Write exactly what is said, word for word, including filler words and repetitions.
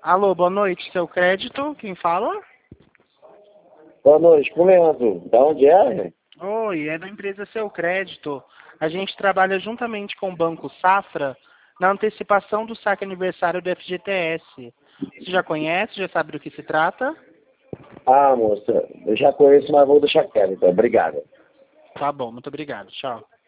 Alô, boa noite, seu crédito, quem fala? Boa noite, com o Leandro. Da onde é? Oi, é da empresa Seu Crédito. A gente trabalha juntamente com o Banco Safra na antecipação do saque aniversário do F G T S. Você já conhece, já sabe do que se trata? Ah, moça, eu já conheço, mas vou deixar quieto, então. Obrigado. Tá bom, muito obrigado, tchau.